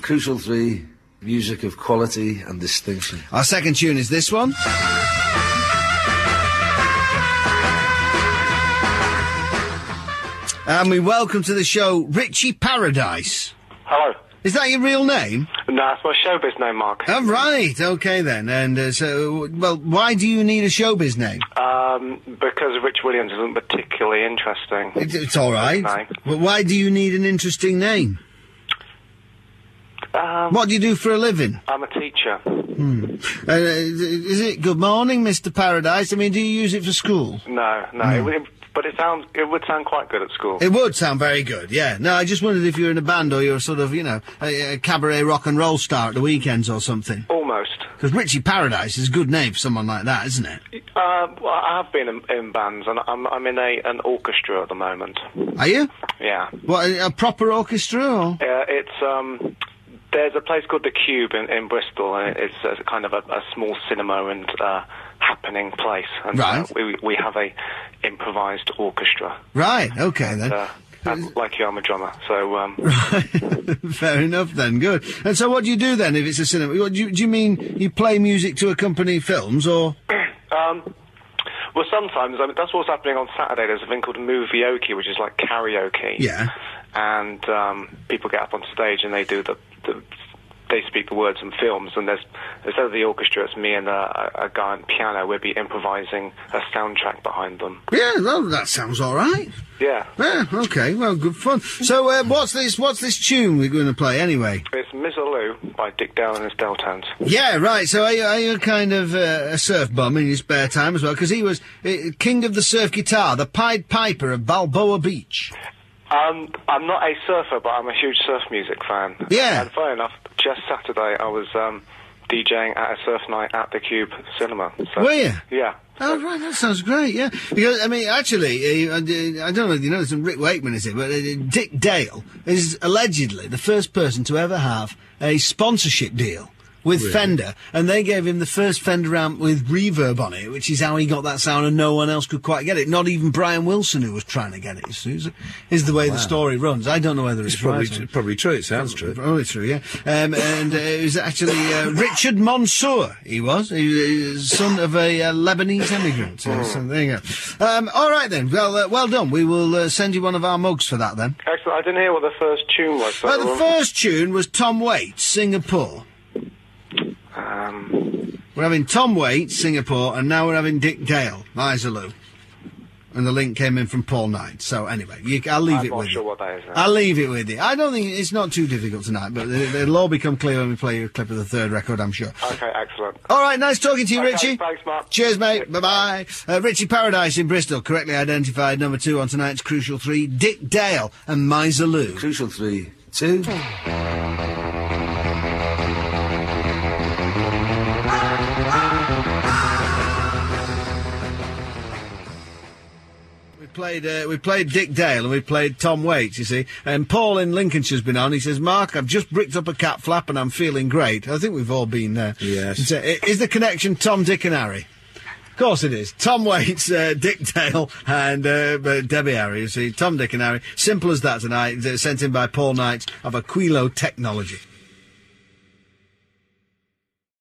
Crucial 3, music of quality and distinction. Our second tune is this one. And we welcome to the show Richie Paradise. Hello. Is that your real name? No, it's my showbiz name, Mark. Oh, right, okay then. And well, why do you need a showbiz name? Because Rich Williams isn't particularly interesting. It's all right. Well, why do you need an interesting name? What do you do for a living? I'm a teacher. Is it good morning, Mr. Paradise? I mean, do you use it for school? No. But it would sound quite good at school. It would sound very good, yeah. No, I just wondered if you're in a band or you're sort of, a cabaret rock and roll star at the weekends or something. Almost. Because Richie Paradise is a good name for someone like that, isn't it? Well, I have been in bands, and I'm in an orchestra at the moment. Are you? Yeah. What, a proper orchestra, or? It's, there's a place called The Cube in Bristol, and it's kind of a small cinema and happening place. And right. We have a improvised orchestra. Right, okay then. And like you, I'm a drummer, so... Right. Fair enough then, good. And so what do you do then if it's a cinema? Do you mean you play music to accompany films, or...? Well, sometimes, that's what's happening on Saturday. There's a thing called Movieoke, which is like karaoke. Yeah. And people get up on stage and they do they speak the words and films, and instead of the orchestra, it's me and a guy on piano. We'll be improvising a soundtrack behind them. Yeah, well, that sounds all right. Yeah. Yeah, okay, well, good fun. So, what's this tune we're going to play, anyway? It's Mizzaloo by Dick Dale and his Deltones. Yeah, right, so are you kind of a surf bum in your spare time as well? Because he was king of the surf guitar, the Pied Piper of Balboa Beach. I'm not a surfer, but I'm a huge surf music fan. Yeah. And funny enough, just Saturday I was DJing at a surf night at the Cube Cinema. So, were you? Yeah. Oh, right, that sounds great, yeah. Because, I mean, actually, I don't know if you know this, Rick Wakeman is it, but Dick Dale is allegedly the first person to ever have a sponsorship deal with really? Fender, and they gave him the first Fender amp with reverb on it, which is how he got that sound, and no one else could quite get it. Not even Brian Wilson, who was trying to get it. Is the way the story runs. I don't know whether it's right. It's probably true. It sounds true. Probably true, yeah. And it was actually Richard Mansour. He was son of a Lebanese immigrant. So there you go. All right then. Well done. We will send you one of our mugs for that then. Excellent. I didn't hear what the first tune was. The first tune was Tom Waits, Singapore. We're having Tom Waits, Singapore, and now we're having Dick Dale, Miserloo. And the link came in from Paul Knight. So anyway, I'll leave it with you. I'm not sure what that is now. I'll leave it with you. I don't think it's not too difficult tonight, but it'll all become clear when we play a clip of the third record, I'm sure. Okay, excellent. All right, nice talking to you, Richie. Thanks, Mark. Cheers, mate. Bye-bye. Richie Paradise in Bristol, correctly identified number 2 on tonight's Crucial 3, Dick Dale and Miserloo. Crucial 3, 2. We played Dick Dale and we played Tom Waits, you see. And Paul in Lincolnshire's been on. He says, Mark, I've just bricked up a cat flap and I'm feeling great. I think we've all been there. Yes. Is the connection Tom, Dick and Harry? Of course it is. Tom Waits, Dick Dale and Debbie Harry, you see. Tom, Dick and Harry. Simple as that tonight. Sent in by Paul Knight of Aquilo Technology.